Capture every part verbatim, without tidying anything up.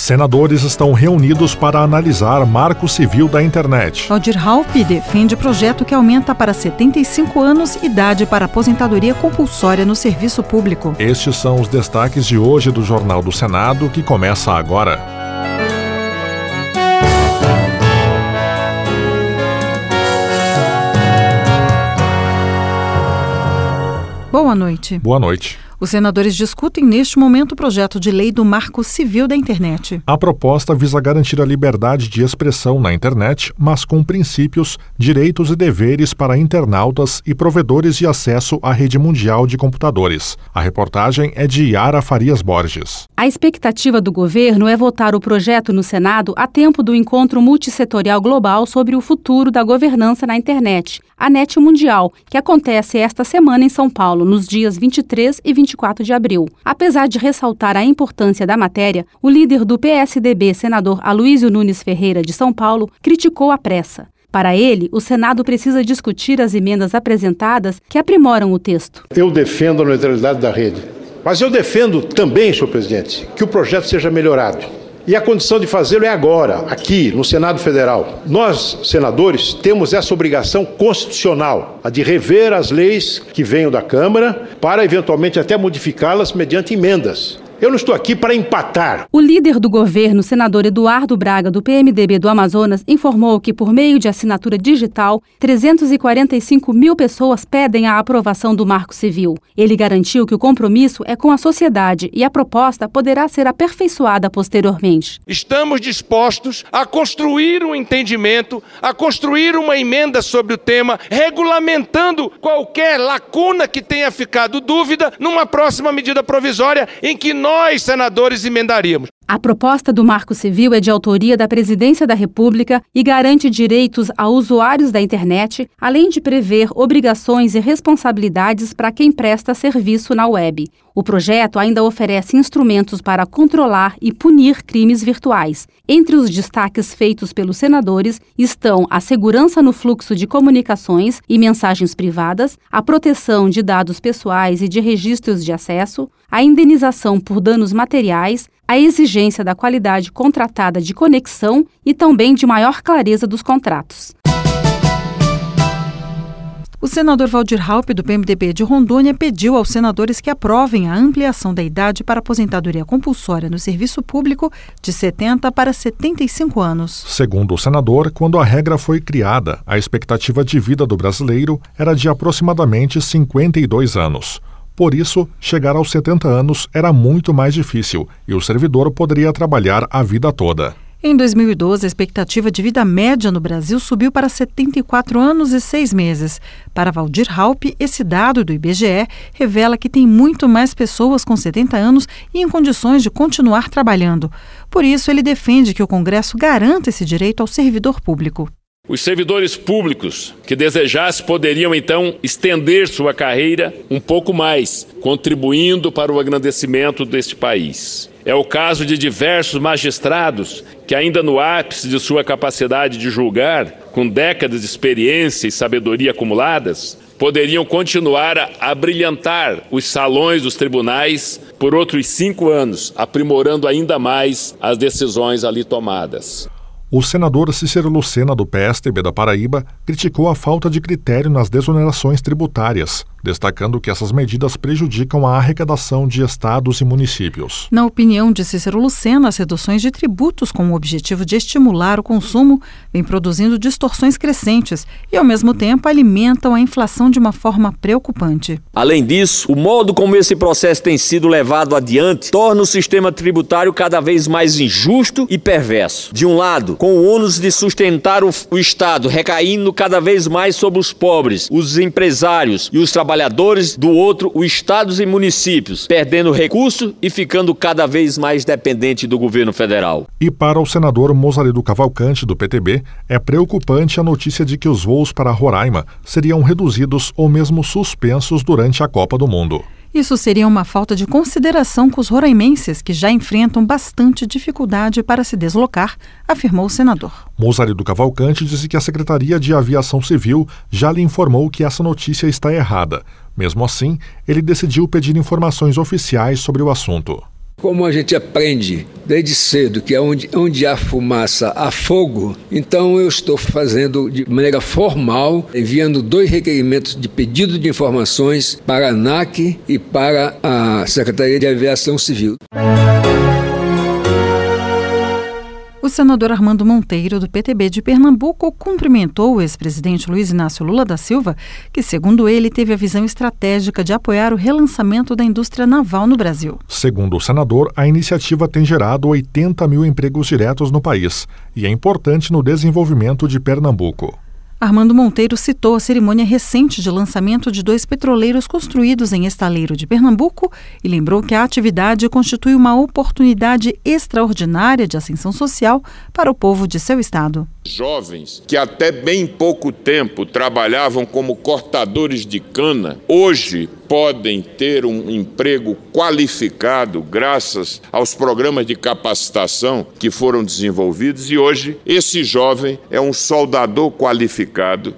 Senadores estão reunidos para analisar marco civil da internet. Valdir Halpe defende projeto que aumenta para setenta e cinco anos idade para aposentadoria compulsória no serviço público. Estes são os destaques de hoje do Jornal do Senado, que começa agora. Boa noite. Boa noite. Os senadores discutem neste momento o projeto de lei do Marco Civil da Internet. A proposta visa garantir a liberdade de expressão na internet, mas com princípios, direitos e deveres para internautas e provedores de acesso à rede mundial de computadores. A reportagem é de Yara Farias Borges. A expectativa do governo é votar o projeto no Senado a tempo do encontro multissetorial global sobre o futuro da governança na internet, a Net Mundial, que acontece esta semana em São Paulo, nos dias vinte e três e vinte e quatro de abril. Apesar de ressaltar a importância da matéria, o líder do P S D B, senador Aloysio Nunes Ferreira, de São Paulo, criticou a pressa. Para ele, o Senado precisa discutir as emendas apresentadas que aprimoram o texto. Eu defendo a neutralidade da rede, mas eu defendo também, senhor presidente, que o projeto seja melhorado. E a condição de fazê-lo é agora, aqui, no Senado Federal. Nós, senadores, temos essa obrigação constitucional, a de rever as leis que venham da Câmara, para eventualmente até modificá-las mediante emendas. Eu não estou aqui para empatar. O líder do governo, senador Eduardo Braga, do P M D B do Amazonas, informou que, por meio de assinatura digital, trezentas e quarenta e cinco mil pessoas pedem a aprovação do Marco Civil. Ele garantiu que o compromisso é com a sociedade e a proposta poderá ser aperfeiçoada posteriormente. Estamos dispostos a construir um entendimento, a construir uma emenda sobre o tema, regulamentando qualquer lacuna que tenha ficado dúvida numa próxima medida provisória em que nós Nós, senadores, emendaríamos. A proposta do Marco Civil é de autoria da Presidência da República e garante direitos a usuários da internet, além de prever obrigações e responsabilidades para quem presta serviço na web. O projeto ainda oferece instrumentos para controlar e punir crimes virtuais. Entre os destaques feitos pelos senadores estão a segurança no fluxo de comunicações e mensagens privadas, a proteção de dados pessoais e de registros de acesso, a indenização por danos materiais, a exigência da qualidade contratada de conexão e também de maior clareza dos contratos. O senador Valdir Halpe, do P M D B de Rondônia, pediu aos senadores que aprovem a ampliação da idade para aposentadoria compulsória no serviço público de setenta para setenta e cinco anos. Segundo o senador, quando a regra foi criada, a expectativa de vida do brasileiro era de aproximadamente cinquenta e dois anos. Por isso, chegar aos setenta anos era muito mais difícil e o servidor poderia trabalhar a vida toda. Em dois mil e doze, a expectativa de vida média no Brasil subiu para setenta e quatro anos e seis meses. Para Valdir Halpe, esse dado do I B G E revela que tem muito mais pessoas com setenta anos e em condições de continuar trabalhando. Por isso, ele defende que o Congresso garanta esse direito ao servidor público. Os servidores públicos que desejassem poderiam, então, estender sua carreira um pouco mais, contribuindo para o engrandecimento deste país. É o caso de diversos magistrados que, ainda no ápice de sua capacidade de julgar, com décadas de experiência e sabedoria acumuladas, poderiam continuar a, a brilhantar os salões dos tribunais por outros cinco anos, aprimorando ainda mais as decisões ali tomadas. O senador Cícero Lucena, do P S D B da Paraíba, criticou a falta de critério nas desonerações tributárias, destacando que essas medidas prejudicam a arrecadação de estados e municípios. Na opinião de Cícero Lucena, as reduções de tributos com o objetivo de estimular o consumo vêm produzindo distorções crescentes e, ao mesmo tempo, alimentam a inflação de uma forma preocupante. Além disso, o modo como esse processo tem sido levado adiante torna o sistema tributário cada vez mais injusto e perverso. De um lado, com o ônus de sustentar o, o Estado recaindo cada vez mais sobre os pobres, os empresários e os trabalhadores, do outro, os estados e municípios, perdendo recursos e ficando cada vez mais dependente do governo federal. E para o senador Mozarido Cavalcante, do P T B, é preocupante a notícia de que os voos para Roraima seriam reduzidos ou mesmo suspensos durante a Copa do Mundo. Isso seria uma falta de consideração com os roraimenses, que já enfrentam bastante dificuldade para se deslocar, afirmou o senador. Mozarido Cavalcante disse que a Secretaria de Aviação Civil já lhe informou que essa notícia está errada. Mesmo assim, ele decidiu pedir informações oficiais sobre o assunto. Como a gente aprende desde cedo que é onde, onde há fumaça, há fogo, então eu estou fazendo de maneira formal, enviando dois requerimentos de pedido de informações para a ANAC e para a Secretaria de Aviação Civil. O senador Armando Monteiro, do P T B de Pernambuco, cumprimentou o ex-presidente Luiz Inácio Lula da Silva, que, segundo ele, teve a visão estratégica de apoiar o relançamento da indústria naval no Brasil. Segundo o senador, a iniciativa tem gerado oitenta mil empregos diretos no país e é importante no desenvolvimento de Pernambuco. Armando Monteiro citou a cerimônia recente de lançamento de dois petroleiros construídos em Estaleiro de Pernambuco e lembrou que a atividade constitui uma oportunidade extraordinária de ascensão social para o povo de seu estado. Jovens que até bem pouco tempo trabalhavam como cortadores de cana, hoje podem ter um emprego qualificado graças aos programas de capacitação que foram desenvolvidos e hoje esse jovem é um soldador qualificado.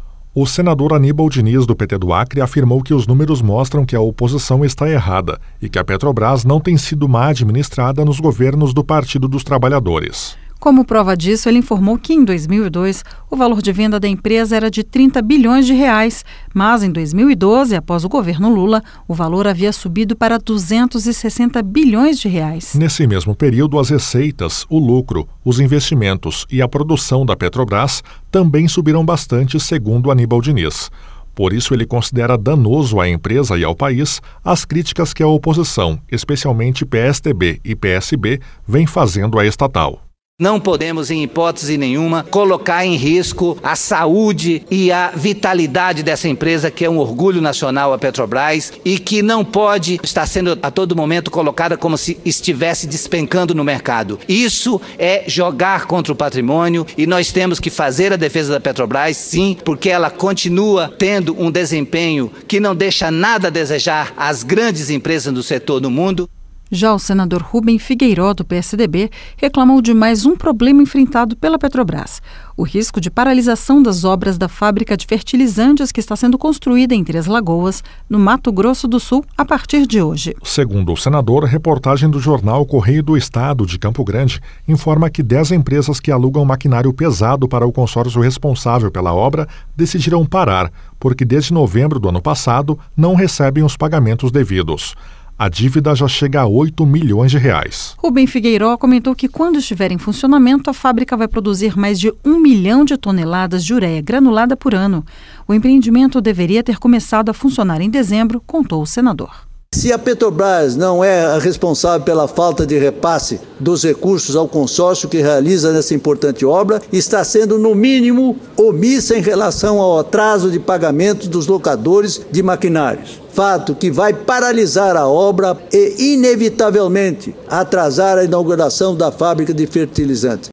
O senador Aníbal Diniz, do P T do Acre, afirmou que os números mostram que a oposição está errada e que a Petrobras não tem sido má administrada nos governos do Partido dos Trabalhadores. Como prova disso, ele informou que em dois mil e dois o valor de venda da empresa era de trinta bilhões de reais, mas em dois mil e doze, após o governo Lula, o valor havia subido para duzentos e sessenta bilhões de reais. Nesse mesmo período, as receitas, o lucro, os investimentos e a produção da Petrobras também subiram bastante, segundo Aníbal Diniz. Por isso, ele considera danoso à empresa e ao país as críticas que a oposição, especialmente P S D B e P S B, vem fazendo à estatal. Não podemos, em hipótese nenhuma, colocar em risco a saúde e a vitalidade dessa empresa, que é um orgulho nacional, a Petrobras, e que não pode estar sendo a todo momento colocada como se estivesse despencando no mercado. Isso é jogar contra o patrimônio e nós temos que fazer a defesa da Petrobras, sim, porque ela continua tendo um desempenho que não deixa nada a desejar às grandes empresas do setor no mundo. Já o senador Rubem Figueiró, do P S D B, reclamou de mais um problema enfrentado pela Petrobras: o risco de paralisação das obras da fábrica de fertilizantes que está sendo construída em Três Lagoas, no Mato Grosso do Sul, a partir de hoje. Segundo o senador, a reportagem do jornal Correio do Estado de Campo Grande informa que dez empresas que alugam maquinário pesado para o consórcio responsável pela obra decidiram parar, porque desde novembro do ano passado não recebem os pagamentos devidos. A dívida já chega a oito milhões de reais. Rubem Figueiró comentou que quando estiver em funcionamento, a fábrica vai produzir mais de um milhão de toneladas de ureia granulada por ano. O empreendimento deveria ter começado a funcionar em dezembro, contou o senador. Se a Petrobras não é a responsável pela falta de repasse dos recursos ao consórcio que realiza essa importante obra, está sendo, no mínimo, omissa em relação ao atraso de pagamentos dos locadores de maquinários. Fato que vai paralisar a obra e, inevitavelmente, atrasar a inauguração da fábrica de fertilizantes.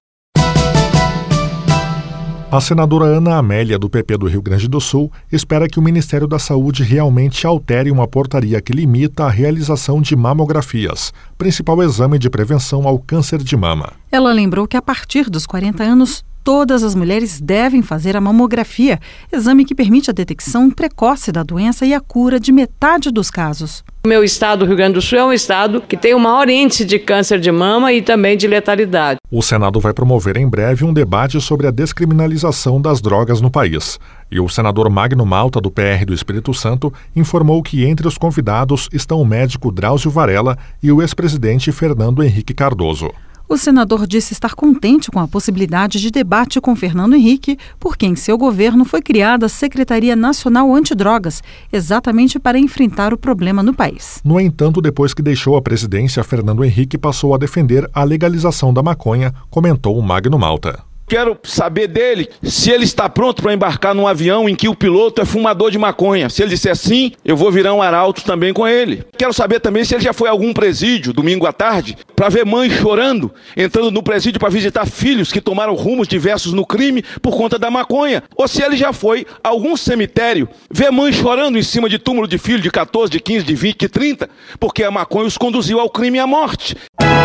A senadora Ana Amélia, do P P do Rio Grande do Sul, espera que o Ministério da Saúde realmente altere uma portaria que limita a realização de mamografias, principal exame de prevenção ao câncer de mama. Ela lembrou que a partir dos quarenta anos, todas as mulheres devem fazer a mamografia, exame que permite a detecção precoce da doença e a cura de metade dos casos. O meu estado, o Rio Grande do Sul, é um estado que tem o maior índice de câncer de mama e também de letalidade. O Senado vai promover em breve um debate sobre a descriminalização das drogas no país. E o senador Magno Malta, do P R do Espírito Santo, informou que entre os convidados estão o médico Drauzio Varela e o ex-presidente Fernando Henrique Cardoso. O senador disse estar contente com a possibilidade de debate com Fernando Henrique, porque em seu governo foi criada a Secretaria Nacional Antidrogas, exatamente para enfrentar o problema no país. No entanto, depois que deixou a presidência, Fernando Henrique passou a defender a legalização da maconha, comentou o Magno Malta. Quero saber dele se ele está pronto para embarcar num avião em que o piloto é fumador de maconha. Se ele disser sim, eu vou virar um arauto também com ele. Quero saber também se ele já foi a algum presídio, domingo à tarde, para ver mãe chorando, entrando no presídio para visitar filhos que tomaram rumos diversos no crime por conta da maconha. Ou se ele já foi a algum cemitério, ver mãe chorando em cima de túmulo de filho de catorze, de quinze, de vinte, de trinta, porque a maconha os conduziu ao crime e à morte.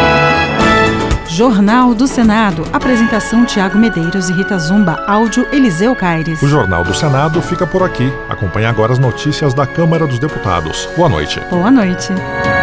Jornal do Senado. Apresentação Tiago Medeiros e Rita Zumba. Áudio Eliseu Caires. O Jornal do Senado fica por aqui. Acompanhe agora as notícias da Câmara dos Deputados. Boa noite. Boa noite.